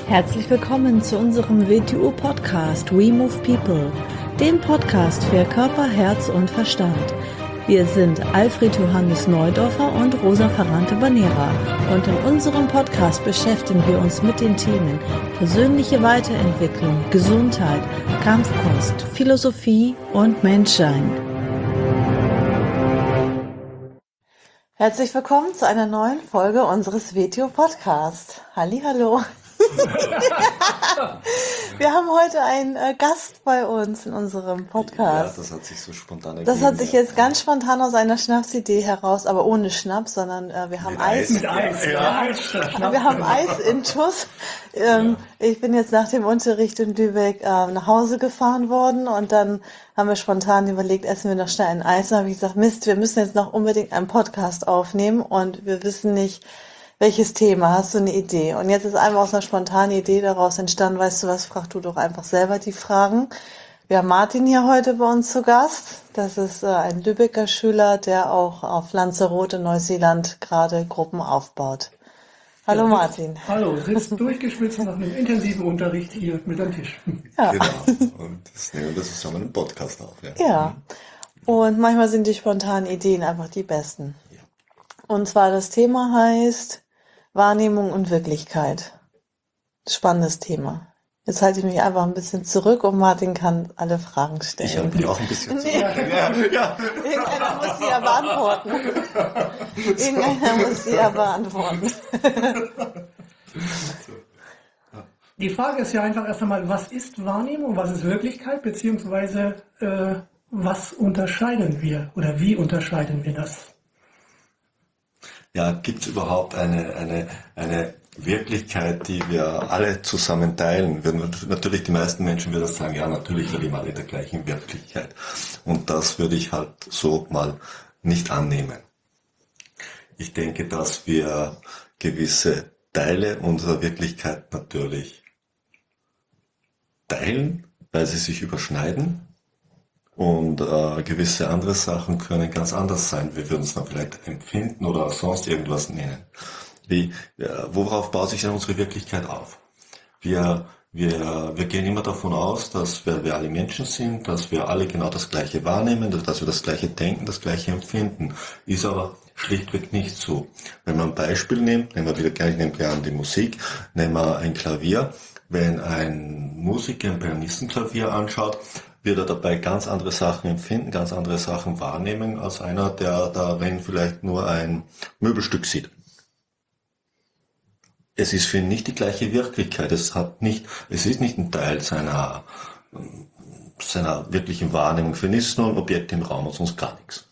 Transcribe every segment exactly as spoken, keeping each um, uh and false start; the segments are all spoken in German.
Herzlich willkommen zu unserem W T U-Podcast We Move People, dem Podcast für Körper, Herz und Verstand. Wir sind Alfred Johannes Neudorfer und Rosa Ferrante-Banera und in unserem Podcast beschäftigen wir uns mit den Themen persönliche Weiterentwicklung, Gesundheit, Kampfkunst, Philosophie und Menschsein. Herzlich willkommen zu einer neuen Folge unseres W T U-Podcasts. Hallihallo. Wir haben heute einen äh, Gast bei uns in unserem Podcast. Ja, das hat sich so spontan ergeben. Das hat sich jetzt ganz spontan aus einer Schnapsidee heraus, aber ohne Schnaps, sondern äh, wir haben mit Eis. Mit Eis, ja. ja. Wir haben Eis in Schuss. Ähm, ja. Ich bin jetzt nach dem Unterricht in Lübeck äh, nach Hause gefahren worden und dann haben wir spontan überlegt, essen wir noch schnell ein Eis. Dann habe ich gesagt, Mist, wir müssen jetzt noch unbedingt einen Podcast aufnehmen und wir wissen nicht, welches Thema, hast du eine Idee? Und jetzt ist einfach aus einer spontanen Idee daraus entstanden, weißt du was, frag du doch einfach selber die Fragen. Wir haben Martin hier heute bei uns zu Gast. Das ist äh, ein Lübecker Schüler, der auch auf Lanzarote, Neuseeland gerade Gruppen aufbaut. Hallo ja, Martin. Sitzt, hallo, sitzt durchgeschwitzt nach einem intensiven Unterricht hier mit am Tisch. Ja. Genau, und das nehmen wir zusammen einen Podcast auf. Ja. ja, und manchmal sind die spontanen Ideen einfach die besten. Ja. Und zwar das Thema heißt Wahrnehmung und Wirklichkeit. Spannendes Thema. Jetzt halte ich mich einfach ein bisschen zurück und Martin kann alle Fragen stellen. Ich halte mich auch ein bisschen zurück. Nee. Ja, ja. Irgendeiner muss sie ja beantworten. Irgendeiner muss sie ja beantworten. Die Frage ist ja einfach erst einmal, was ist Wahrnehmung, was ist Wirklichkeit, beziehungsweise äh, was unterscheiden wir oder wie unterscheiden wir das? Ja, gibt es überhaupt eine, eine, eine Wirklichkeit, die wir alle zusammen teilen? Wir, natürlich, die meisten Menschen würden sagen, ja, natürlich leben alle der gleichen Wirklichkeit. Und das würde ich halt so mal nicht annehmen. Ich denke, dass wir gewisse Teile unserer Wirklichkeit natürlich teilen, weil sie sich überschneiden. Und äh, gewisse andere Sachen können ganz anders sein. Wir würden es dann vielleicht empfinden oder sonst irgendwas nennen. Wie, äh, worauf baut sich denn unsere Wirklichkeit auf? Wir, wir, wir gehen immer davon aus, dass wir, wir alle Menschen sind, dass wir alle genau das Gleiche wahrnehmen, dass wir das Gleiche denken, das Gleiche empfinden. Ist aber schlichtweg nicht so. Wenn man ein Beispiel nimmt, nehmen wir wieder gleich nehmen wir an die Musik, nehmen wir ein Klavier. Wenn ein Musiker ein Pianistenklavier anschaut, wird er dabei ganz andere Sachen empfinden, ganz andere Sachen wahrnehmen, als einer, der darin vielleicht nur ein Möbelstück sieht. Es ist für ihn nicht die gleiche Wirklichkeit. Es hat nicht, es ist nicht ein Teil seiner, seiner wirklichen Wahrnehmung. Für ihn ist es nur ein Objekt im Raum und sonst gar nichts.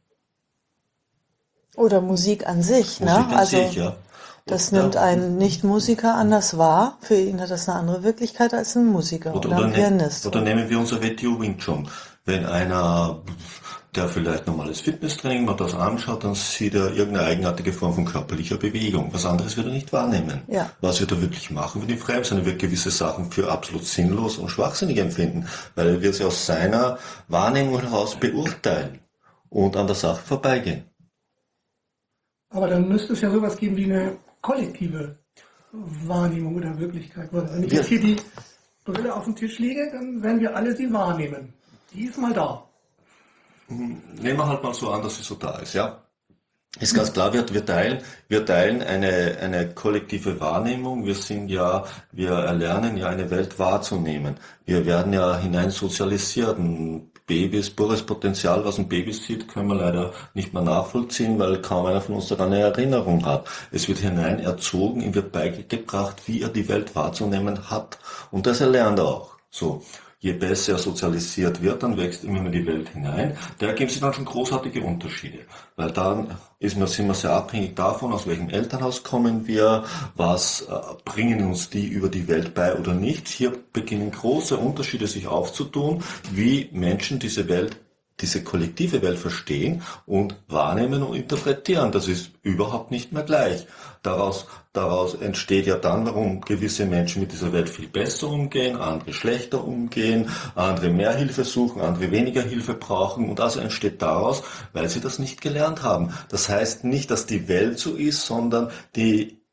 Oder Musik an sich, Musik ne? an also sich, ja. Das ja. nimmt ein Nicht-Musiker anders wahr. Für ihn hat das eine andere Wirklichkeit als ein Musiker oder, oder ein ne, Pianist. Oder nehmen wir unser W T U Wing Chun. Wenn einer, der vielleicht normales Fitnesstraining macht, das anschaut, dann sieht er irgendeine eigenartige Form von körperlicher Bewegung. Was anderes wird er nicht wahrnehmen. Ja. Was wird er wirklich machen, wird ihm fremd sein. Er wird gewisse Sachen für absolut sinnlos und schwachsinnig empfinden, weil er wird sie aus seiner Wahrnehmung heraus beurteilen und an der Sache vorbeigehen. Aber dann müsste es ja sowas geben wie eine kollektive Wahrnehmung oder Wirklichkeit. Wenn ich jetzt hier die Brille auf dem Tisch lege, dann werden wir alle sie wahrnehmen. Die ist mal da. Nehmen wir halt mal so an, dass sie so da ist, ja. Ist ganz klar, wir, wir teilen, wir teilen eine, eine kollektive Wahrnehmung. Wir sind ja, wir erlernen ja eine Welt wahrzunehmen. Wir werden ja hinein sozialisiert. Ein Babys, pures Potenzial, was ein Baby sieht, können wir leider nicht mehr nachvollziehen, weil kaum einer von uns daran eine Erinnerung hat. Es wird hinein erzogen, ihm wird beigebracht, wie er die Welt wahrzunehmen hat. Und das erlernt er auch. So. Je besser er sozialisiert wird, dann wächst immer mehr die Welt hinein. Da ergeben sich dann schon großartige Unterschiede. Weil dann ist man, sind wir sehr abhängig davon, aus welchem Elternhaus kommen wir, was äh, bringen uns die über die Welt bei oder nicht. Hier beginnen große Unterschiede sich aufzutun, wie Menschen diese Welt, diese kollektive Welt verstehen und wahrnehmen und interpretieren. Das ist überhaupt nicht mehr gleich. Daraus, daraus entsteht ja dann, warum gewisse Menschen mit dieser Welt viel besser umgehen, andere schlechter umgehen, andere mehr Hilfe suchen, andere weniger Hilfe brauchen. Und also entsteht daraus, weil sie das nicht gelernt haben. Das heißt nicht, dass die Welt so ist, sondern die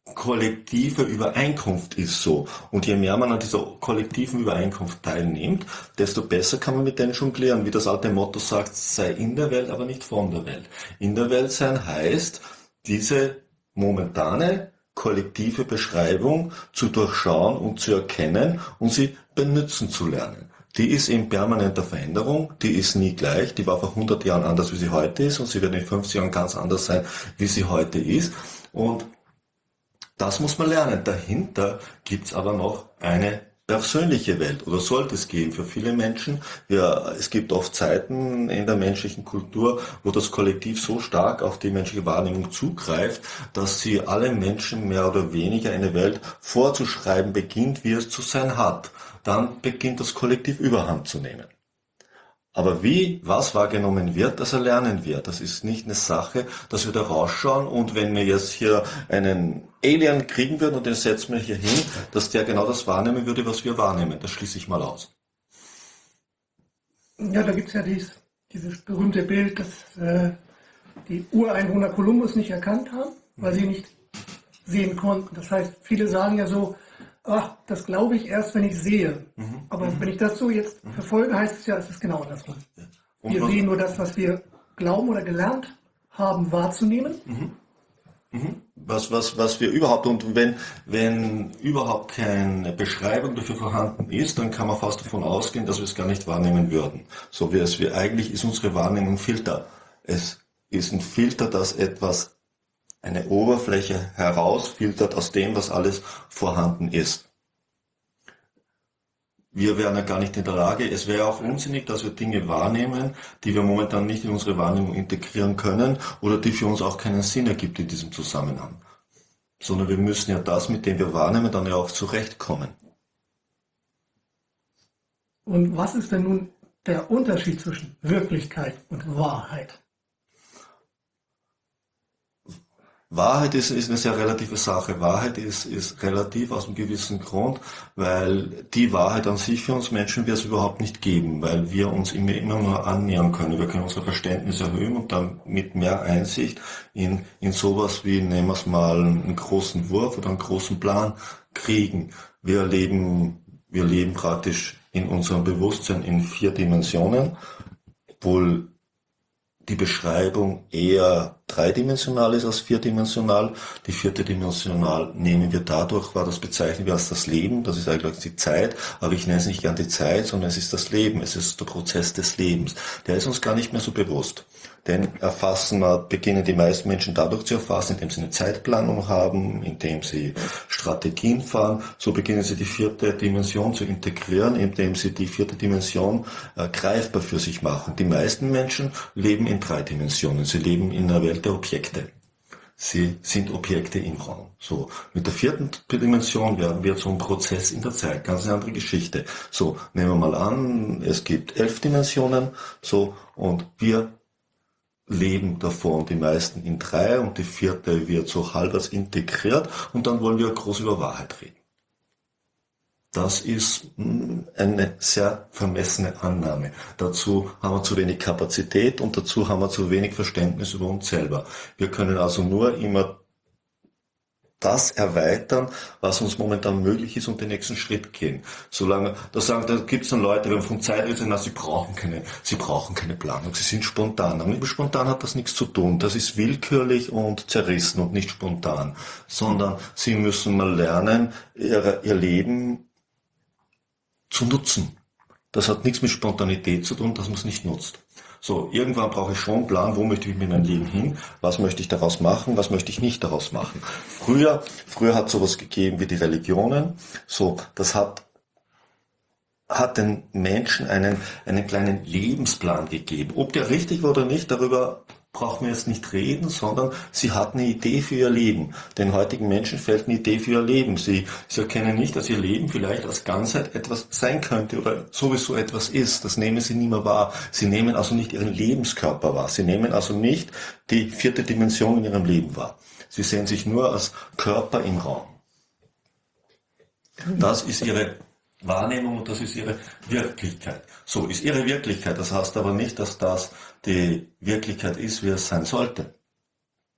kollektive Übereinkunft ist so. Und je mehr man an dieser kollektiven Übereinkunft teilnimmt, desto besser kann man mit denen jonglieren. Wie das alte Motto sagt, sei in der Welt, aber nicht von der Welt. In der Welt sein heißt, diese momentane kollektive Beschreibung zu durchschauen und zu erkennen und sie benutzen zu lernen. Die ist in permanenter Veränderung, die ist nie gleich, die war vor hundert Jahren anders, wie sie heute ist, und sie wird in fünfzig Jahren ganz anders sein, wie sie heute ist. Und das muss man lernen. Dahinter gibt's aber noch eine persönliche Welt, oder sollte es geben für viele Menschen. Ja, es gibt oft Zeiten in der menschlichen Kultur, wo das Kollektiv so stark auf die menschliche Wahrnehmung zugreift, dass sie alle Menschen mehr oder weniger eine Welt vorzuschreiben beginnt, wie es zu sein hat. Dann beginnt das Kollektiv Überhand zu nehmen. Aber wie, was wahrgenommen wird, das erlernen wir. Das ist nicht eine Sache, dass wir da rausschauen und wenn wir jetzt hier einen Alien kriegen würden und den setzen wir hier hin, dass der genau das wahrnehmen würde, was wir wahrnehmen. Das schließe ich mal aus. Ja, da gibt's ja dies, dieses berühmte Bild, dass äh, die Ureinwohner Kolumbus nicht erkannt haben, weil sie nicht sehen konnten. Das heißt, viele sagen ja so, ach, das glaube ich erst, wenn ich sehe. Mhm. Aber mhm. wenn ich das so jetzt mhm. verfolge, heißt es ja, es ist genau andersrum. Ja. Wir sehen nur das, was wir glauben oder gelernt haben wahrzunehmen. Mhm. Mhm. Was, was, was wir überhaupt, und wenn, wenn überhaupt keine Beschreibung dafür vorhanden ist, dann kann man fast davon ausgehen, dass wir es gar nicht wahrnehmen würden. So wie es wir, eigentlich ist unsere Wahrnehmung Filter. Es ist ein Filter, das etwas eine Oberfläche herausfiltert aus dem, was alles vorhanden ist. Wir wären ja gar nicht in der Lage, es wäre auch unsinnig, dass wir Dinge wahrnehmen, die wir momentan nicht in unsere Wahrnehmung integrieren können oder die für uns auch keinen Sinn ergibt in diesem Zusammenhang. Sondern wir müssen ja das, mit dem wir wahrnehmen, dann ja auch zurechtkommen. Und was ist denn nun der Unterschied zwischen Wirklichkeit und Wahrheit? Wahrheit ist, ist eine sehr relative Sache. Wahrheit ist, ist relativ aus einem gewissen Grund, weil die Wahrheit an sich für uns Menschen wird es überhaupt nicht geben, weil wir uns immer, immer nur annähern können. Wir können unser Verständnis erhöhen und dann mit mehr Einsicht in, in sowas wie, nehmen wir es mal, einen großen Wurf oder einen großen Plan kriegen. Wir leben, wir leben praktisch in unserem Bewusstsein in vier Dimensionen, obwohl die Beschreibung eher dreidimensional ist als vierdimensional. Die vierte Dimensional nehmen wir dadurch, war das bezeichnen wir als das Leben, das ist eigentlich die Zeit, aber ich nenne es nicht gern die Zeit, sondern es ist das Leben, es ist der Prozess des Lebens. Der ist uns gar nicht mehr so bewusst. Denn erfassen, beginnen die meisten Menschen dadurch zu erfassen, indem sie eine Zeitplanung haben, indem sie Strategien fahren. So beginnen sie die vierte Dimension zu integrieren, indem sie die vierte Dimension äh, greifbar für sich machen. Die meisten Menschen leben in drei Dimensionen. Sie leben in einer Welt der Objekte. Sie sind Objekte im Raum. So, mit der vierten Dimension werden wir zum Prozess in der Zeit. Ganz eine andere Geschichte. So, nehmen wir mal an, es gibt elf Dimensionen. So, und wir leben davon, die meisten in drei und die vierte wird so halbwegs integriert und dann wollen wir groß über Wahrheit reden. Das ist eine sehr vermessene Annahme. Dazu haben wir zu wenig Kapazität und dazu haben wir zu wenig Verständnis über uns selber. Wir können also nur immer das erweitern, was uns momentan möglich ist und den nächsten Schritt gehen. Solange, da sagen, da gibt es dann Leute, wenn von Zeit sagen, na, sie brauchen keine, sie brauchen keine Planung, sie sind spontan. Aber mit spontan hat das nichts zu tun. Das ist willkürlich und zerrissen und nicht spontan. Sondern sie müssen mal lernen, ihr, ihr Leben zu nutzen. Das hat nichts mit Spontanität zu tun, dass man es nicht nutzt. So, irgendwann brauche ich schon einen Plan, wo möchte ich mit meinem Leben hin, was möchte ich daraus machen, was möchte ich nicht daraus machen. Früher, früher hat es sowas gegeben wie die Religionen, so, das hat, hat den Menschen einen, einen kleinen Lebensplan gegeben. Ob der richtig war oder nicht, darüber brauchen wir jetzt nicht reden, sondern sie hatten eine Idee für ihr Leben. Den heutigen Menschen fällt eine Idee für ihr Leben. Sie, sie erkennen nicht, dass ihr Leben vielleicht als Ganzheit etwas sein könnte oder sowieso etwas ist. Das nehmen sie nie mehr wahr. Sie nehmen also nicht ihren Lebenskörper wahr. Sie nehmen also nicht die vierte Dimension in ihrem Leben wahr. Sie sehen sich nur als Körper im Raum. Das ist ihre Wahrnehmung und das ist ihre Wirklichkeit. So ist ihre Wirklichkeit. Das heißt aber nicht, dass das die Wirklichkeit ist, wie es sein sollte.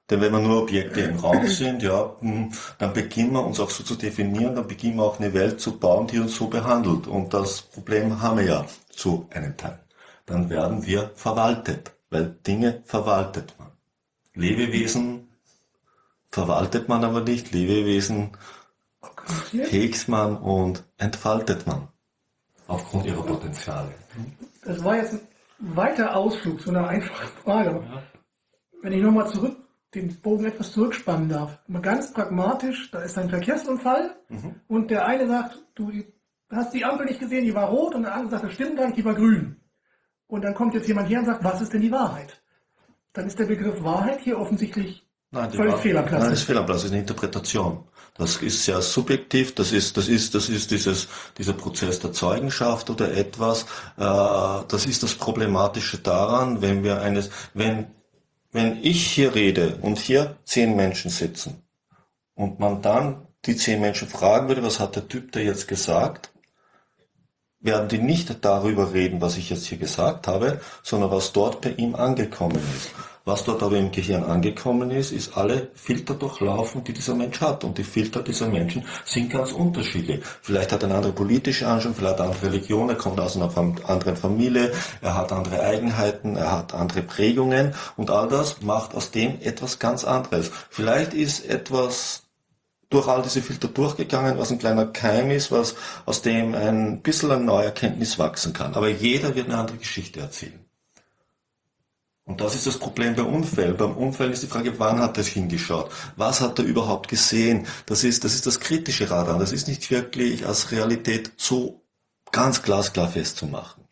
Denn wenn wir nur Objekte im Raum sind, ja, dann beginnen wir uns auch so zu definieren, dann beginnen wir auch eine Welt zu bauen, die uns so behandelt. Und das Problem haben wir ja zu einem Teil. Dann werden wir verwaltet, weil Dinge verwaltet man. Lebewesen verwaltet man aber nicht, Lebewesen hegt man und entfaltet man aufgrund ihrer Potenziale. Das war jetzt ein weiter Ausflug zu einer einfachen Frage. Ja. Wenn ich nochmal zurück, den Bogen etwas zurückspannen darf. Mal ganz pragmatisch, da ist ein Verkehrsunfall mhm. und der eine sagt, du hast die Ampel nicht gesehen, die war rot, und der andere sagt, das stimmt gar nicht, die war grün. Und dann kommt jetzt jemand her und sagt, was ist denn die Wahrheit? Dann ist der Begriff Wahrheit hier offensichtlich Nein, völlig fehl am Platz. Nein, das ist fehl am Platz, das ist eine Interpretation. Das ist sehr subjektiv, das ist, das ist, das ist dieses, dieser Prozess der Zeugenschaft oder etwas, äh, das ist das Problematische daran, wenn wir eines, wenn, wenn ich hier rede und hier zehn Menschen sitzen und man dann die zehn Menschen fragen würde, was hat der Typ da jetzt gesagt, werden die nicht darüber reden, was ich jetzt hier gesagt habe, sondern was dort bei ihm angekommen ist. Was dort aber im Gehirn angekommen ist, ist alle Filter durchlaufen, die dieser Mensch hat. Und die Filter dieser Menschen sind ganz unterschiedlich. Vielleicht hat er eine andere politische Anschauung, vielleicht eine andere Religion, er kommt aus einer anderen Familie, er hat andere Eigenheiten, er hat andere Prägungen und all das macht aus dem etwas ganz anderes. Vielleicht ist etwas durch all diese Filter durchgegangen, was ein kleiner Keim ist, was aus dem ein bisschen eine neue Erkenntnis wachsen kann. Aber jeder wird eine andere Geschichte erzählen. Und das ist das Problem bei Unfällen. Beim Unfall ist die Frage, wann hat er hingeschaut? Was hat er überhaupt gesehen? Das ist, das ist das Kritische daran. Das ist nicht wirklich als Realität so ganz glasklar festzumachen.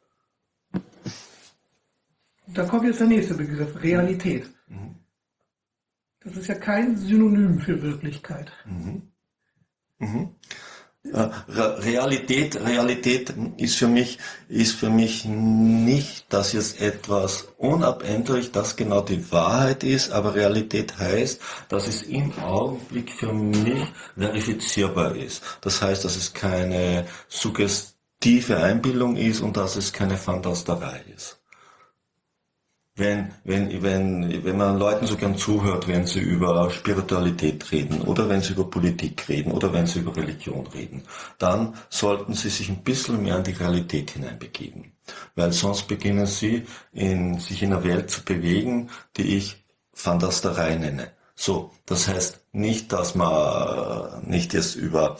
Da kommt jetzt der nächste Begriff, Realität. Mhm. Das ist ja kein Synonym für Wirklichkeit. Mhm. Mhm. Realität, Realität ist für mich, ist für mich nicht, dass jetzt etwas unabänderlich, das genau die Wahrheit ist, aber Realität heißt, dass es im Augenblick für mich verifizierbar ist. Das heißt, dass es keine suggestive Einbildung ist und dass es keine Fantasterei ist. Wenn, wenn, wenn, wenn man Leuten so gern zuhört, wenn sie über Spiritualität reden oder wenn sie über Politik reden oder wenn sie über Religion reden, dann sollten sie sich ein bisschen mehr in die Realität hineinbegeben. Weil sonst beginnen sie, in, sich in einer Welt zu bewegen, die ich Fantasterei nenne. So, das heißt nicht, dass man nicht jetzt über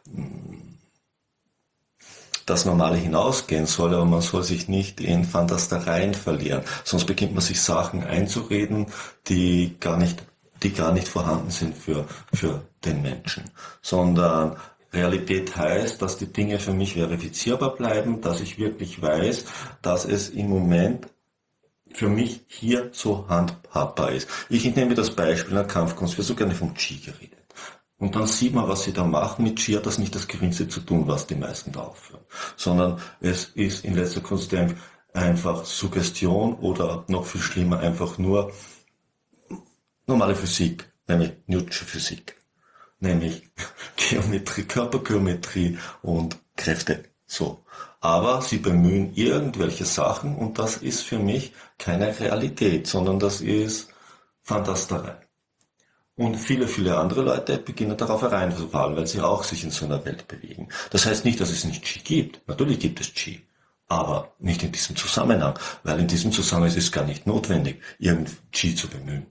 das Normale hinausgehen soll, aber man soll sich nicht in Fantastereien verlieren. Sonst beginnt man sich Sachen einzureden, die gar nicht, die gar nicht vorhanden sind für, für den Menschen. Sondern Realität heißt, dass die Dinge für mich verifizierbar bleiben, dass ich wirklich weiß, dass es im Moment für mich hier so handhabbar ist. Ich nehme das Beispiel in der Kampfkunst, wir so gerne vom Qi geredet. Und dann sieht man, was sie da machen. Mit Qi hat das nicht das Geringste zu tun, was die meisten da aufführen. Sondern es ist in letzter Konsequenz einfach Suggestion oder noch viel schlimmer einfach nur normale Physik, nämlich Newtonsche Physik. Nämlich Geometrie, Körpergeometrie und Kräfte. So. Aber sie bemühen irgendwelche Sachen und das ist für mich keine Realität, sondern das ist Fantasterei. Und viele, viele andere Leute beginnen darauf hereinzufallen, weil sie auch sich in so einer Welt bewegen. Das heißt nicht, dass es nicht Qi gibt. Natürlich gibt es Qi. Aber nicht in diesem Zusammenhang. Weil in diesem Zusammenhang ist es gar nicht notwendig, irgend Qi zu bemühen.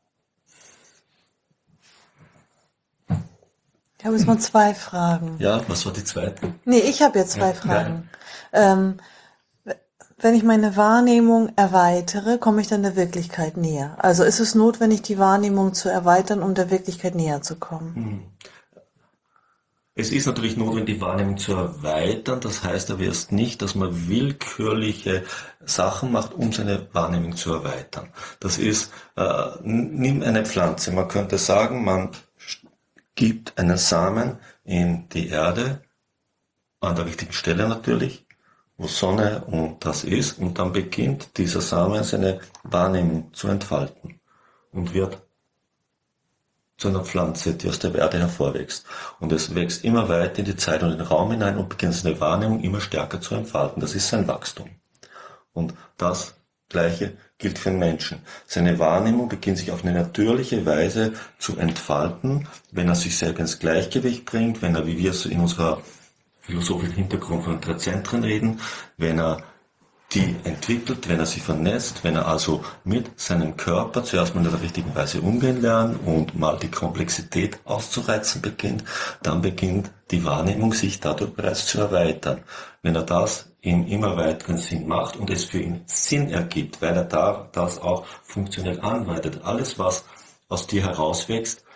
Ich habe jetzt mal zwei Fragen. Ja, was war die zweite? Nee, ich habe jetzt zwei ja, Fragen. Ähm, Wenn ich meine Wahrnehmung erweitere, komme ich dann der Wirklichkeit näher. Also ist es notwendig, die Wahrnehmung zu erweitern, um der Wirklichkeit näher zu kommen? Es ist natürlich notwendig, die Wahrnehmung zu erweitern. Das heißt aber erst nicht, dass man willkürliche Sachen macht, um seine Wahrnehmung zu erweitern. Das ist, äh, nimm eine Pflanze. Man könnte sagen, man gibt einen Samen in die Erde, an der richtigen Stelle natürlich, wo Sonne und das ist, und dann beginnt dieser Samen seine Wahrnehmung zu entfalten und wird zu einer Pflanze, die aus der Erde hervorwächst. Und es wächst immer weiter in die Zeit und in den Raum hinein und beginnt seine Wahrnehmung immer stärker zu entfalten. Das ist sein Wachstum. Und das Gleiche gilt für den Menschen. Seine Wahrnehmung beginnt sich auf eine natürliche Weise zu entfalten, wenn er sich selber ins Gleichgewicht bringt, wenn er, wie wir es in unserer philosophischen Hintergrund von drei Zentren reden, wenn er die entwickelt, wenn er sie vernetzt, wenn er also mit seinem Körper zuerst mal in der richtigen Weise umgehen lernt und mal die Komplexität auszureizen beginnt, dann beginnt die Wahrnehmung sich dadurch bereits zu erweitern. Wenn er das in immer weiteren Sinn macht und es für ihn Sinn ergibt, weil er da das auch funktionell anwendet. Alles, was aus dir herauswächst,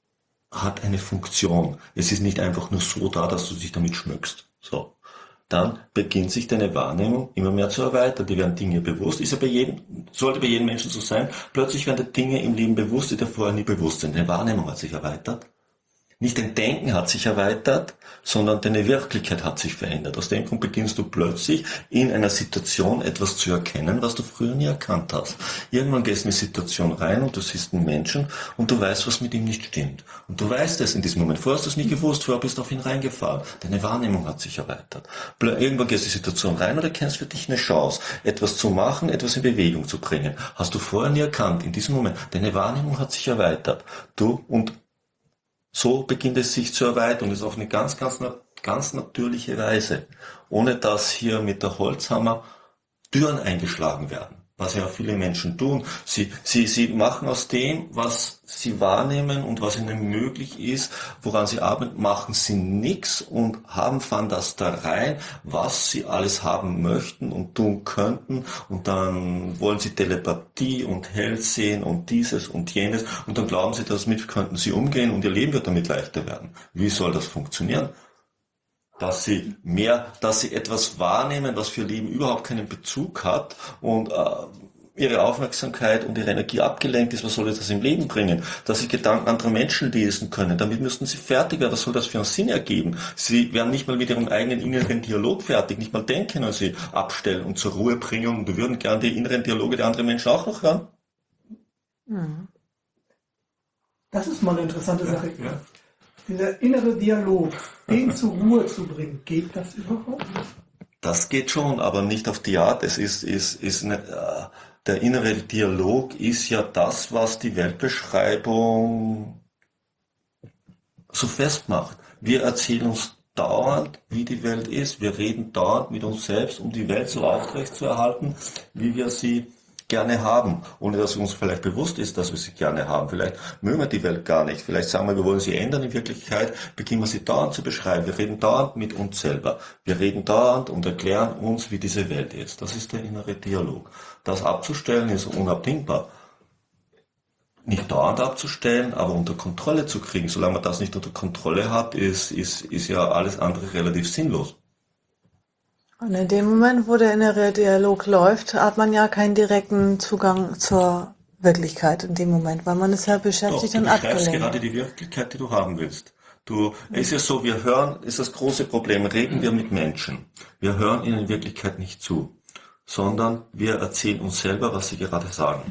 hat eine Funktion. Es ist nicht einfach nur so da, dass du dich damit schmückst. So. Dann beginnt sich deine Wahrnehmung immer mehr zu erweitern. Die werden Dinge bewusst. Ist ja bei jedem, sollte bei jedem Menschen so sein. Plötzlich werden dir Dinge im Leben bewusst, die dir vorher nie bewusst sind. Deine Wahrnehmung hat sich erweitert. Nicht dein Denken hat sich erweitert, sondern deine Wirklichkeit hat sich verändert. Aus dem Grund beginnst du plötzlich in einer Situation etwas zu erkennen, was du früher nie erkannt hast. Irgendwann gehst du in eine Situation rein und du siehst einen Menschen und du weißt, was mit ihm nicht stimmt. Und du weißt es in diesem Moment. Vorher hast du es nicht gewusst, vorher bist du auf ihn reingefahren. Deine Wahrnehmung hat sich erweitert. Irgendwann gehst du in die Situation rein und erkennst für dich eine Chance, etwas zu machen, etwas in Bewegung zu bringen. Hast du vorher nie erkannt. In diesem Moment. Deine Wahrnehmung hat sich erweitert. Du und so beginnt es sich zu erweitern und ist auf eine ganz, ganz, ganz natürliche Weise, ohne dass hier mit der Holzhammer Türen eingeschlagen werden, was ja viele Menschen tun. Sie, sie, sie machen aus dem, was sie wahrnehmen und was ihnen möglich ist, woran sie arbeiten, machen sie nichts und haben fahren das da rein, was sie alles haben möchten und tun könnten, und dann wollen sie Telepathie und Hellsehen und dieses und jenes, und dann glauben sie, damit könnten sie umgehen und ihr Leben wird damit leichter werden. Wie soll das funktionieren? Dass sie mehr, dass sie etwas wahrnehmen, was für ihr Leben überhaupt keinen Bezug hat und äh, ihre Aufmerksamkeit und ihre Energie abgelenkt ist. Was soll das im Leben bringen? Dass sie Gedanken anderer Menschen lesen können. Damit müssten sie fertig werden. Was soll das für einen Sinn ergeben? Sie werden nicht mal mit ihrem eigenen inneren Dialog fertig. Nicht mal den können sie abstellen und zur Ruhe bringen. Und wir würden gerne die inneren Dialoge der anderen Menschen auch noch hören. Das ist mal eine interessante Sache. Ja, ja. Dieser innere Dialog, den zur Ruhe zu bringen, geht das überhaupt? Das geht schon, aber nicht auf die Art. Es ist, ist, ist eine, äh, der innere Dialog ist ja das, was die Weltbeschreibung so festmacht. Wir erzählen uns dauernd, wie die Welt ist. Wir reden dauernd mit uns selbst, um die Welt so aufrechtzuerhalten, wie wir sie gerne haben, ohne dass uns vielleicht bewusst ist, dass wir sie gerne haben. Vielleicht mögen wir die Welt gar nicht. Vielleicht sagen wir, wir wollen sie ändern. In Wirklichkeit beginnen wir sie dauernd zu beschreiben. Wir reden dauernd mit uns selber. Wir reden dauernd und erklären uns, wie diese Welt ist. Das ist der innere Dialog. Das abzustellen ist unabdingbar. Nicht dauernd abzustellen, aber unter Kontrolle zu kriegen. Solange man das nicht unter Kontrolle hat, ist, ist, ist ja alles andere relativ sinnlos. Und in dem Moment, wo der innere Dialog läuft, hat man ja keinen direkten Zugang zur Wirklichkeit in dem Moment, weil man ist ja beschäftigt Doch, und du beschreibst abgelenkt. gerade die Wirklichkeit, die du haben willst. Du, es ist ja so, wir hören, ist das große Problem, reden wir mit Menschen. Wir hören ihnen in Wirklichkeit nicht zu, sondern wir erzählen uns selber, was sie gerade sagen.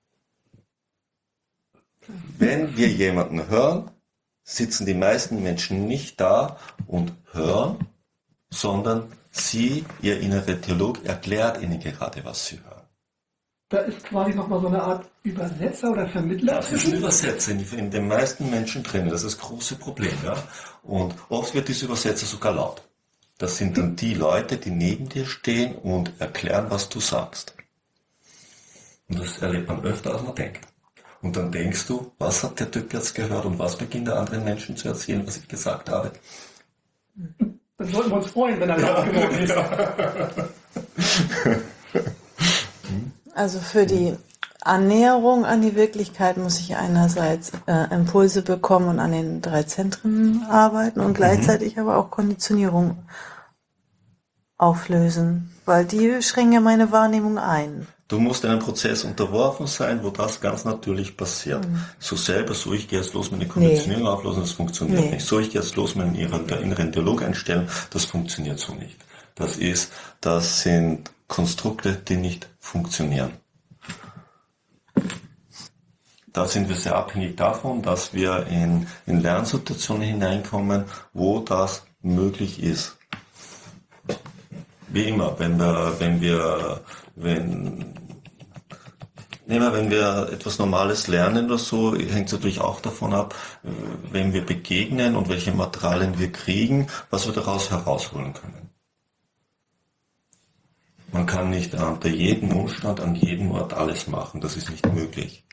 Wenn wir jemanden hören, sitzen die meisten Menschen nicht da und hören, sondern sie, ihr innerer Dialog, erklärt ihnen gerade, was sie hören. Da ist quasi nochmal so eine Art Übersetzer oder Vermittler. Das ist ein Übersetzer in, in den meisten Menschen drin. Das ist das große Problem. Ja? Und oft wird dieser Übersetzer sogar laut. Das sind dann die Leute, die neben dir stehen und erklären, was du sagst. Und das erlebt man öfter, als man denkt. Und dann denkst du, was hat der Typ jetzt gehört und was beginnt der anderen Menschen zu erzählen, was ich gesagt habe. Dann sollten wir uns freuen, wenn er laut geworden ist. Also für die Annäherung an die Wirklichkeit muss ich einerseits äh, Impulse bekommen und an den drei Zentren arbeiten und gleichzeitig aber auch Konditionierung auflösen, weil die schränken ja meine Wahrnehmung ein. Du musst einem Prozess unterworfen sein, wo das ganz natürlich passiert. Mhm. So selber, so ich gehe jetzt los, meine Konditionierung nee. auflösen, das funktioniert nee. nicht. So ich gehe jetzt los, meinen inneren Dialog einstellen, das funktioniert so nicht. Das ist, das sind Konstrukte, die nicht funktionieren. Da sind wir sehr abhängig davon, dass wir in, in Lernsituationen hineinkommen, wo das möglich ist. Wie immer, wenn wir, wenn wir, wenn Nehmen wir, wenn wir etwas Normales lernen oder so, hängt es natürlich auch davon ab, wenn wir begegnen und welche Materialien wir kriegen, was wir daraus herausholen können. Man kann nicht unter jedem Umstand, an jedem Ort alles machen, das ist nicht möglich.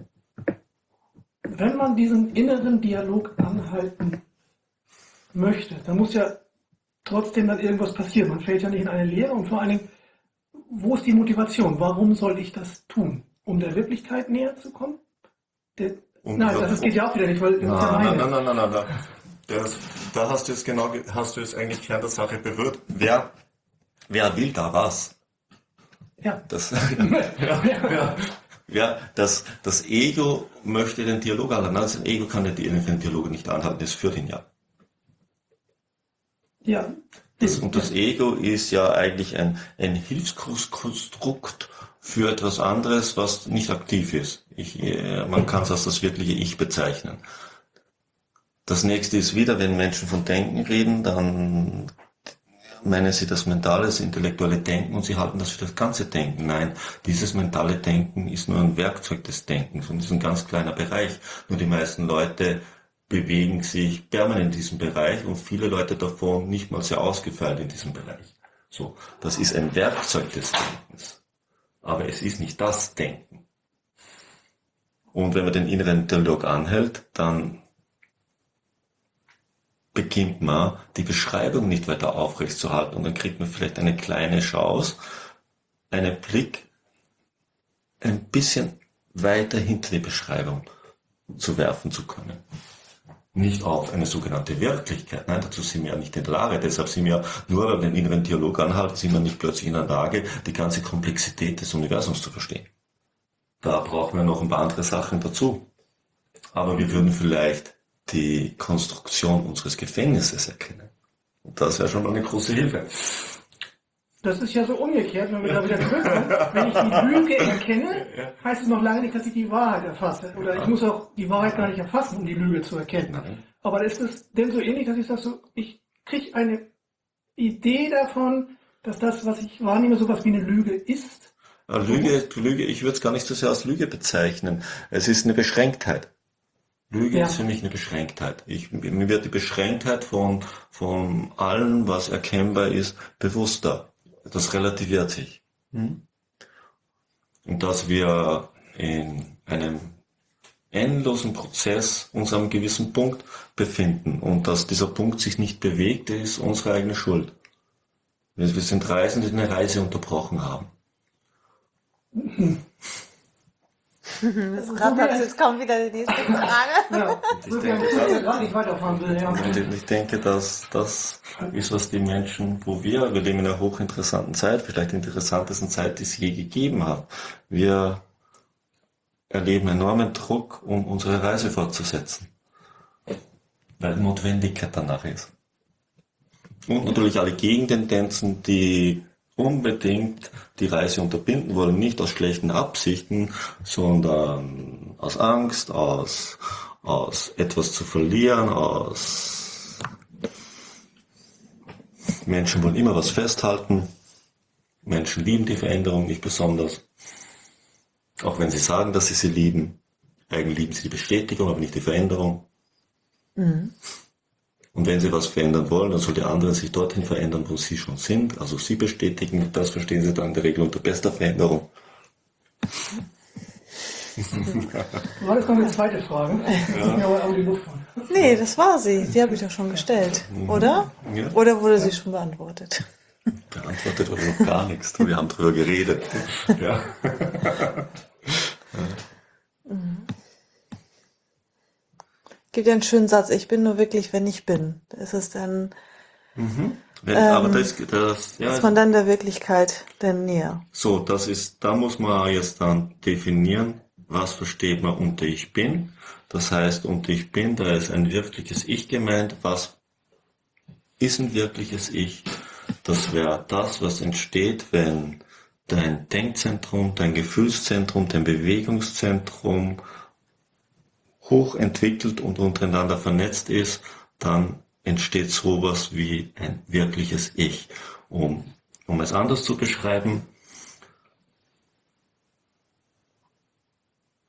Wenn man diesen inneren Dialog anhalten möchte, dann muss ja trotzdem dann irgendwas passieren. Man fällt ja nicht in eine Leere und vor allen Dingen, wo ist die Motivation? Warum soll ich das tun? Um der Wirklichkeit näher zu kommen? Der, nein, das, das geht ja auch wieder nicht, weil das nein, ist ja meine. Nein, nein, nein, nein, nein. Das, da hast du es genau, hast du es eigentlich Kern der Sache berührt. Wer, wer will da was? Ja. Das, ja, ja. Ja, das, das Ego möchte den Dialog anhalten. Das Ego kann den, den Dialog nicht anhalten, das führt ihn ja. Ja. Das, und das Ego ist ja eigentlich ein, ein Hilfskonstrukt für etwas anderes, was nicht aktiv ist. Ich, man kann es als das wirkliche Ich bezeichnen. Das nächste ist wieder, wenn Menschen von Denken reden, dann meinen sie das mentale, das intellektuelle Denken und sie halten das für das ganze Denken. Nein, dieses mentale Denken ist nur ein Werkzeug des Denkens und ist ein ganz kleiner Bereich. Nur die meisten Leute bewegen sich permanent in diesem Bereich und viele Leute davon nicht mal sehr ausgefeilt in diesem Bereich. So, das ist ein Werkzeug des Denkens, aber es ist nicht das Denken. Und wenn man den inneren Dialog anhält, dann beginnt man, die Beschreibung nicht weiter aufrechtzuerhalten und dann kriegt man vielleicht eine kleine Chance, einen Blick ein bisschen weiter hinter die Beschreibung zu werfen zu können. Nicht auf eine sogenannte Wirklichkeit, nein, dazu sind wir ja nicht in der Lage, deshalb sind wir nur, weil wir den inneren Dialog anhalten, sind wir nicht plötzlich in der Lage, die ganze Komplexität des Universums zu verstehen. Da brauchen wir noch ein paar andere Sachen dazu. Aber wir würden vielleicht die Konstruktion unseres Gefängnisses erkennen. Und das wäre schon mal eine große Hilfe. Das ist ja so umgekehrt, wenn wir da wieder zurückkommen. Wenn ich die Lüge erkenne, heißt es noch lange nicht, dass ich die Wahrheit erfasse. Oder ich muss auch die Wahrheit gar nicht erfassen, um die Lüge zu erkennen. Nein. Aber ist es denn so ähnlich, dass ich sage, so, ich kriege eine Idee davon, dass das, was ich wahrnehme, sowas wie eine Lüge ist? Lüge, Lüge, ich würde es gar nicht so sehr als Lüge bezeichnen. Es ist eine Beschränktheit. Lüge Ja. ist für mich eine Beschränktheit. Ich, mir wird die Beschränktheit von, von allem, was erkennbar ist, bewusster. Das relativiert sich. Und dass wir in einem endlosen Prozess uns an einem gewissen Punkt befinden und dass dieser Punkt sich nicht bewegt, ist unsere eigene Schuld. Wir sind Reisende, die eine Reise unterbrochen haben. Das rattert, jetzt kommt wieder die nächste Frage. Ja, Ich so wie ein denke, Fuß, der das, gerade nicht weiterfahren will. Ja. und ich denke, dass das ist, was die Menschen, wo wir, wir leben in einer hochinteressanten Zeit, vielleicht der interessantesten Zeit, die es je gegeben hat. Wir erleben enormen Druck, um unsere Reise fortzusetzen, weil Notwendigkeit danach ist. Und natürlich alle Gegentendenzen, die unbedingt die Reise unterbinden wollen, nicht aus schlechten Absichten, sondern aus Angst, aus, aus etwas zu verlieren, aus Menschen wollen immer was festhalten. Menschen lieben die Veränderung nicht besonders. Auch wenn sie sagen, dass sie sie lieben. Eigentlich lieben sie die Bestätigung, aber nicht die Veränderung. Mhm. Und wenn sie was verändern wollen, dann soll die anderen sich dorthin verändern, wo sie schon sind. Also sie bestätigen, das verstehen sie dann in der Regel unter bester Veränderung. War das noch eine zweite Frage? Das ist mir aber auch die Luft von. Nee, das war sie. Die habe ich doch schon gestellt, oder? Ja. Oder wurde sie schon beantwortet? Beantwortet wurde noch gar nichts. Wir haben drüber geredet. Ja. Gibt ja einen schönen Satz, ich bin nur wirklich, wenn ich bin. Ist es dann, Wenn, Ähm, aber das, das, ja, ist man dann der Wirklichkeit denn näher? so, das ist, da muss man jetzt dann definieren, was versteht man unter Ich Bin. Das heißt, unter Ich Bin, da ist ein wirkliches Ich gemeint. Was ist ein wirkliches Ich? Das wäre das, was entsteht, wenn dein Denkzentrum, dein Gefühlszentrum, dein Bewegungszentrum hochentwickelt und untereinander vernetzt ist, dann entsteht sowas wie ein wirkliches Ich. Um, um es anders zu beschreiben,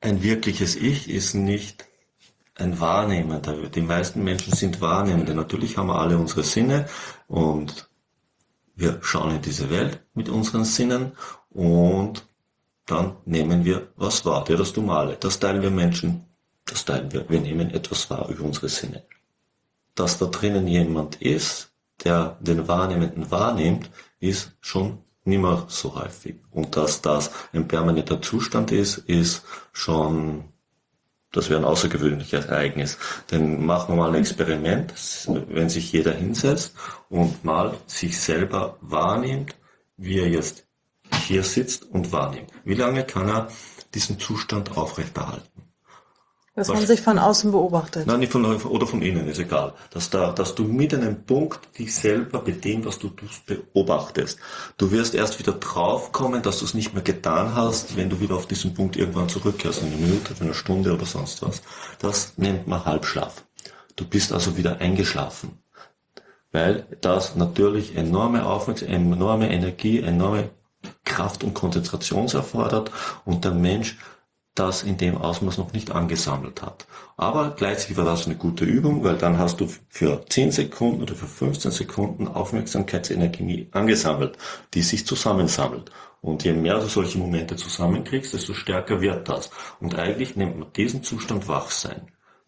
ein wirkliches Ich ist nicht ein Wahrnehmender. Die meisten Menschen sind Wahrnehmende. Natürlich haben wir alle unsere Sinne und wir schauen in diese Welt mit unseren Sinnen und dann nehmen wir was wahr. Ja, das Duale. Das teilen wir Menschen, das teilen wir. Wir nehmen etwas wahr über unsere Sinne. Dass da drinnen jemand ist, der den Wahrnehmenden wahrnimmt, ist schon nicht mehr so häufig. Und dass das ein permanenter Zustand ist, ist schon, das wäre ein außergewöhnliches Ereignis. Denn machen wir mal ein Experiment, wenn sich jeder hinsetzt und mal sich selber wahrnimmt, wie er jetzt hier sitzt und wahrnimmt. Wie lange kann er diesen Zustand aufrechterhalten? Dass man sich von außen beobachtet. Nein, nicht von, oder von innen, ist egal. Dass, da, dass du mit einem Punkt dich selber bei dem, was du tust, beobachtest. Du wirst erst wieder draufkommen, dass du es nicht mehr getan hast, wenn du wieder auf diesen Punkt irgendwann zurückkehrst, eine Minute, eine Stunde oder sonst was. Das nennt man Halbschlaf. Du bist also wieder eingeschlafen. Weil das natürlich enorme Aufmerksamkeit, enorme Energie, enorme Kraft und Konzentration erfordert und der Mensch das in dem Ausmaß noch nicht angesammelt hat. Aber gleichzeitig war das eine gute Übung, weil dann hast du für zehn Sekunden oder für fünfzehn Sekunden Aufmerksamkeitsenergie angesammelt, die sich zusammensammelt. Und je mehr du solche Momente zusammenkriegst, desto stärker wird das. Und eigentlich nennt man diesen Zustand Wachsein.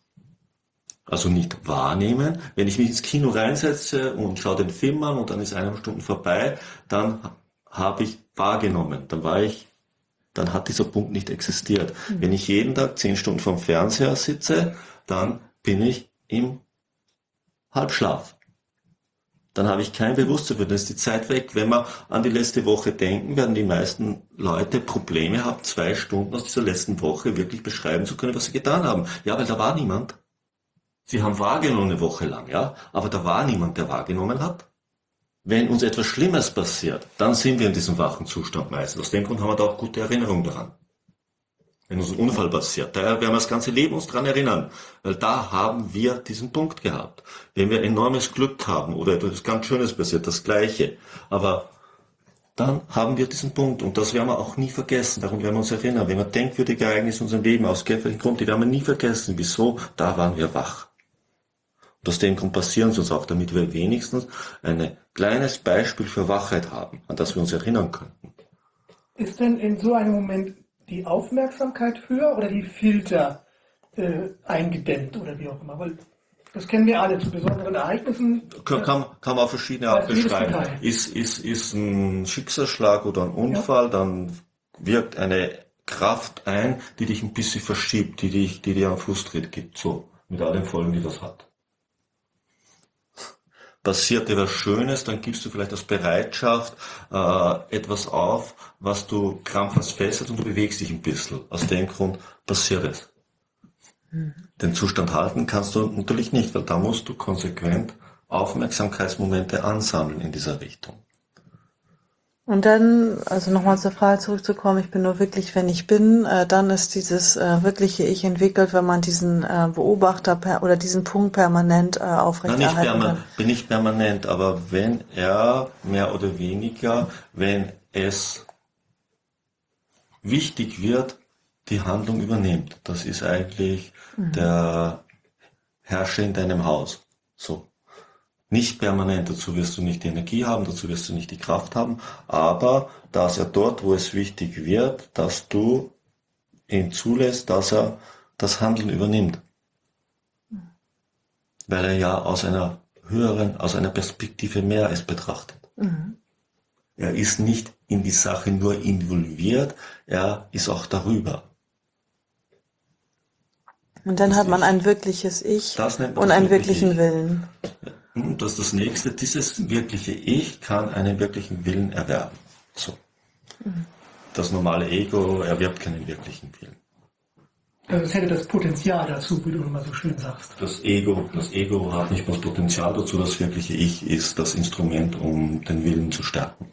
Also nicht wahrnehmen. Wenn ich mich ins Kino reinsetze und schaue den Film an und dann ist eine Stunde vorbei, dann habe ich wahrgenommen. Dann war ich dann hat dieser Punkt nicht existiert. Mhm. Wenn ich jeden Tag zehn Stunden vorm Fernseher sitze, dann bin ich im Halbschlaf. Dann habe ich kein Bewusstsein, dann ist die Zeit weg. Wenn wir an die letzte Woche denken, werden die meisten Leute Probleme haben, zwei Stunden aus dieser letzten Woche wirklich beschreiben zu können, was sie getan haben. Ja, weil da war niemand. Sie haben wahrgenommen eine Woche lang, ja, aber da war niemand, der wahrgenommen hat. Wenn uns etwas Schlimmes passiert, dann sind wir in diesem wachen Zustand meistens. Aus dem Grund haben wir da auch gute Erinnerungen daran. Wenn uns ein Unfall passiert, da werden wir das ganze Leben uns dran erinnern, weil da haben wir diesen Punkt gehabt. Wenn wir enormes Glück haben oder etwas ganz Schönes passiert, das Gleiche. Aber dann haben wir diesen Punkt und das werden wir auch nie vergessen. Darum werden wir uns erinnern. Wenn wir denkwürdige Ereignisse in unserem Leben aus welchem Grund, die werden wir nie vergessen. Wieso? Da waren wir wach. Und aus dem Grund passieren sie uns auch, damit wir wenigstens ein kleines Beispiel für Wachheit haben, an das wir uns erinnern könnten. Ist denn in so einem Moment die Aufmerksamkeit höher oder die Filter äh, eingedämmt oder wie auch immer? Weil das kennen wir alle zu besonderen Ereignissen. Kann, kann, kann man auf verschiedene Art beschreiben. Ist, ist, ist ein Schicksalsschlag oder ein Unfall, ja, dann wirkt eine Kraft ein, die dich ein bisschen verschiebt, die, dich, die dir einen Fußtritt gibt, so, mit all den Folgen, die das hat. Passiert dir was Schönes, dann gibst du vielleicht aus Bereitschaft äh, etwas auf, was du krampfhaft festhältst und du bewegst dich ein bisschen. Aus dem Grund passiert es. Mhm. Den Zustand halten kannst du natürlich nicht, weil da musst du konsequent Aufmerksamkeitsmomente ansammeln in dieser Richtung. Und dann, also nochmal zur Frage zurückzukommen, ich bin nur wirklich, wenn ich bin, äh, dann ist dieses äh, wirkliche Ich entwickelt, wenn man diesen äh, Beobachter per, oder diesen Punkt permanent äh, aufrechterhalten kann. Ich bin nicht permanent, aber wenn er mehr oder weniger, wenn es wichtig wird, die Handlung übernimmt. Das ist eigentlich mhm. der Herrscher in deinem Haus. So. Nicht permanent, dazu wirst du nicht die Energie haben, dazu wirst du nicht die Kraft haben, aber dass er dort, wo es wichtig wird, dass du ihn zulässt, dass er das Handeln übernimmt. Weil er ja aus einer höheren, aus einer Perspektive mehr es betrachtet. Mhm. Er ist nicht in die Sache nur involviert, er ist auch darüber. Und dann das hat man ist, ein wirkliches Ich und einen wirklichen Ich. Willen. Und das ist das Nächste, dieses wirkliche Ich kann einen wirklichen Willen erwerben. So. Mhm. Das normale Ego erwirbt keinen wirklichen Willen. Also es hätte das Potenzial dazu, wie du immer so schön sagst. Das Ego, das Ego hat nicht das Potenzial dazu, das wirkliche Ich ist das Instrument, um den Willen zu stärken.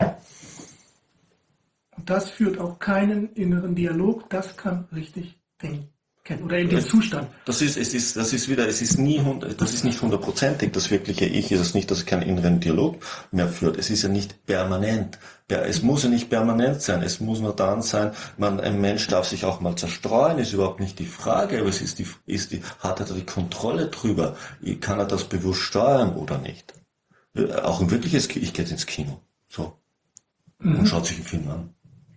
Und das führt auch keinen inneren Dialog, das kann richtig denken. kennen oder in dem Zustand. Das ist, es ist, das ist wieder, es ist nie, das ist nicht hundertprozentig. Das wirkliche Ich ist es nicht, dass es keinen inneren Dialog mehr führt. Es ist ja nicht permanent. Es muss ja nicht permanent sein. Es muss nur dann sein, man, ein Mensch darf sich auch mal zerstreuen, ist überhaupt nicht die Frage, aber es ist die, ist die, hat er da die Kontrolle drüber? Kann er das bewusst steuern oder nicht? Auch ein wirkliches, ich gehe jetzt ins Kino. So. Mhm. Und schaut sich einen Film an.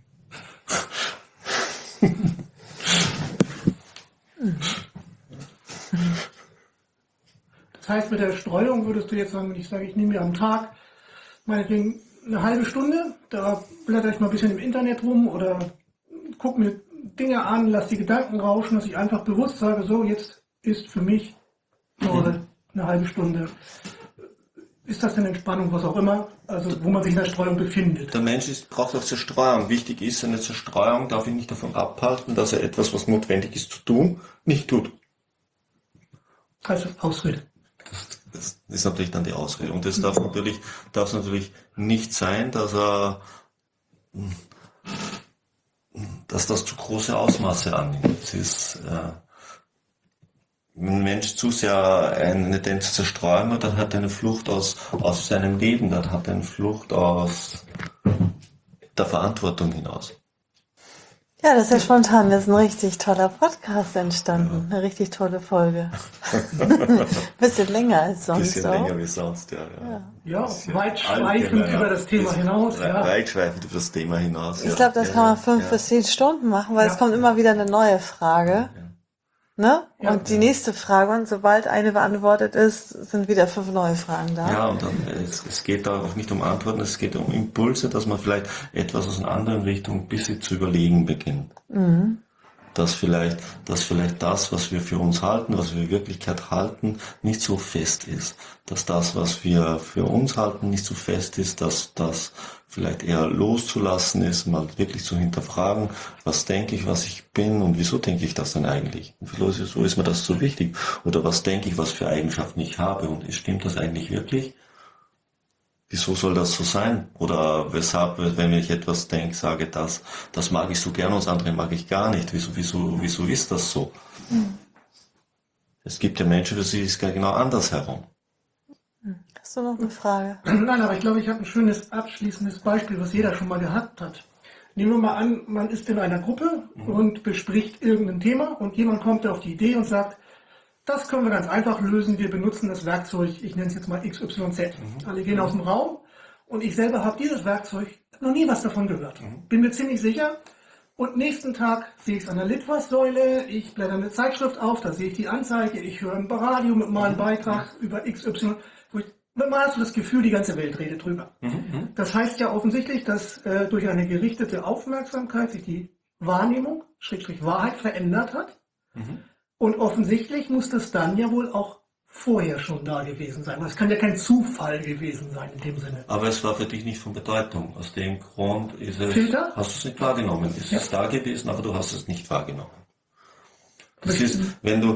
Das heißt, mit der Streuung würdest du jetzt sagen, wenn ich sage, ich nehme mir am Tag meinetwegen eine halbe Stunde, da blätter ich mal ein bisschen im Internet rum oder gucke mir Dinge an, lasse die Gedanken rauschen, dass ich einfach bewusst sage, so, jetzt ist für mich nur eine halbe Stunde. Ist das denn Entspannung, was auch immer, also wo man sich in der Streuung befindet? Der Mensch ist, braucht auch Zerstreuung. Wichtig ist, eine Zerstreuung darf ihn nicht davon abhalten, dass er etwas, was notwendig ist zu tun, nicht tut. Also Ausrede. Das, das ist natürlich dann die Ausrede. Und das darf natürlich, darf es natürlich nicht sein, dass er, dass das zu große Ausmaße annimmt. Es ist, äh, wenn ein Mensch zu sehr eine Tendenz zu zerstreuen hat, dann hat er eine Flucht aus, aus seinem Leben, dann hat er eine Flucht aus der Verantwortung hinaus. Ja, das ist ja spontan. Das ist ein richtig toller Podcast entstanden. Ja. Eine richtig tolle Folge. Bisschen länger als sonst. Bisschen auch. länger wie sonst, ja. Ja, ja weitschweifend über das Thema hinaus. Ja. Weitschweifend über das Thema hinaus. Ich ja. glaube, das ja, kann man fünf ja. bis zehn Stunden machen, weil ja. es kommt immer wieder eine neue Frage. Ja. Ne? Ja. Und die nächste Frage, und sobald eine beantwortet ist, sind wieder fünf neue Fragen da. Ja, und dann, es, es geht da auch nicht um Antworten, es geht um Impulse, dass man vielleicht etwas aus einer anderen Richtung ein bisschen zu überlegen beginnt. Mhm. Dass vielleicht, dass vielleicht das, was wir für uns halten, was wir in Wirklichkeit halten, nicht so fest ist. Dass das, was wir für uns halten, nicht so fest ist, dass das vielleicht eher loszulassen ist, mal wirklich zu hinterfragen, was denke ich, was ich bin und wieso denke ich das denn eigentlich? Und wieso ist mir das so wichtig? Oder was denke ich, was für Eigenschaften ich habe und stimmt das eigentlich wirklich? Wieso soll das so sein? Oder weshalb, wenn ich etwas denke, sage, das, das mag ich so gerne und das andere mag ich gar nicht. Wieso, wieso, wieso ist das so? Mhm. Es gibt ja Menschen, für sie ist es genau andersherum. Hast du noch eine Frage? Nein, aber ich glaube, ich habe ein schönes abschließendes Beispiel, was jeder schon mal gehabt hat. Nehmen wir mal an, man ist in einer Gruppe mhm. und bespricht irgendein Thema und jemand kommt auf die Idee und sagt, das können wir ganz einfach lösen, wir benutzen das Werkzeug, ich nenne es jetzt mal X Y Z. Mhm. Alle gehen aus dem Raum und ich selber habe dieses Werkzeug noch nie was davon gehört. Mhm. Bin mir ziemlich sicher. Und nächsten Tag sehe ich es an der Litfaßsäule, ich blätter eine Zeitschrift auf, da sehe ich die Anzeige, ich höre ein Radio mit meinem Beitrag über X Y, wo ich, man hast du das Gefühl, die ganze Welt redet drüber. Mhm. Das heißt ja offensichtlich, dass äh, durch eine gerichtete Aufmerksamkeit sich die Wahrnehmung, Schrägstrich Wahrheit, verändert hat. Mhm. Und offensichtlich muss das dann ja wohl auch vorher schon da gewesen sein. Das kann ja kein Zufall gewesen sein in dem Sinne. Aber es war für dich nicht von Bedeutung. Aus dem Grund ist es, Filter? Hast du es nicht wahrgenommen. Es ja. ist da gewesen, aber du hast es nicht wahrgenommen. Das ist, wenn du,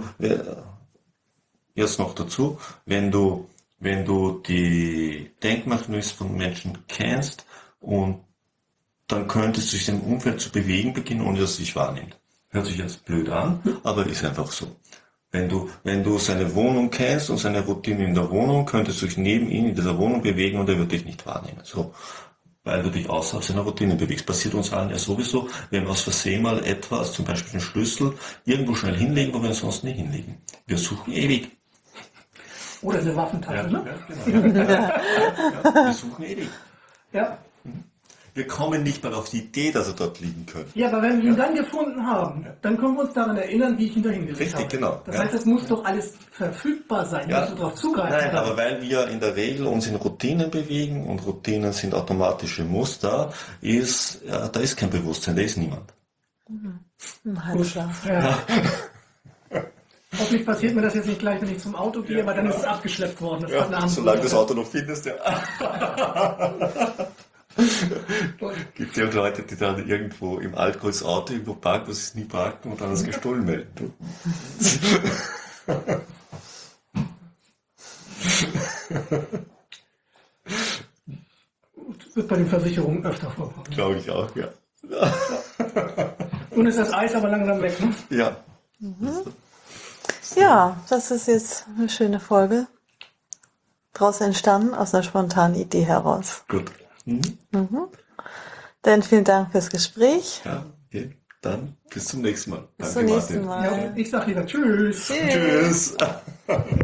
jetzt noch dazu, wenn du, wenn du die Denkmechanismen von Menschen kennst und dann könntest du dich im Umfeld zu bewegen beginnen, ohne dass es sich wahrnimmt. Hört sich jetzt blöd an, aber ist einfach so. Wenn du, wenn du seine Wohnung kennst und seine Routine in der Wohnung, könntest du dich neben ihm in dieser Wohnung bewegen und er wird dich nicht wahrnehmen. So. Weil du dich außerhalb seiner Routine bewegst. Passiert uns allen ja sowieso, wenn wir aus Versehen mal etwas, zum Beispiel einen Schlüssel, irgendwo schnell hinlegen, wo wir ihn sonst nicht hinlegen. Wir suchen ewig. Oder eine Waffentasche, ja, ne? Ja, genau. ja, ja, wir suchen ewig. Ja. Wir kommen nicht mal auf die Idee, dass er dort liegen könnte. Ja, aber wenn wir ihn dann gefunden haben, dann können wir uns daran erinnern, wie ich ihn dahin gelegt habe. Richtig, genau. Das ja. heißt, es muss doch alles verfügbar sein, ja. musst du darauf zugreifen. Nein, haben. aber weil wir in der Regel uns in Routinen bewegen und Routinen sind automatische Muster, ist, ja, da ist kein Bewusstsein, da ist niemand. Mhm. Im Halbschlaf. Ja. Ja. Hoffentlich passiert mir das jetzt nicht gleich, wenn ich zum Auto gehe, ja, weil dann ist es abgeschleppt worden. Das ja, solange du das Auto noch findest, ja. Gibt ja auch Leute, die dann irgendwo im Alkohol das Auto irgendwo parken, wo sie es nie parken und dann das gestohlen melden. Wird bei den Versicherungen öfter vorkommen. Glaube ich auch, ja. Und ist das Eis aber langsam weg, ne? Ja. Mhm. Ja, das ist jetzt eine schöne Folge. Daraus entstanden, aus einer spontanen Idee heraus. Gut. Mhm. Mhm. Dann vielen Dank fürs Gespräch. Ja, okay. Dann bis zum nächsten Mal. Bis Danke, zum nächsten Martin. Mal. Ja, ich sag lieber Tschüss. Tschüss. Tschüss.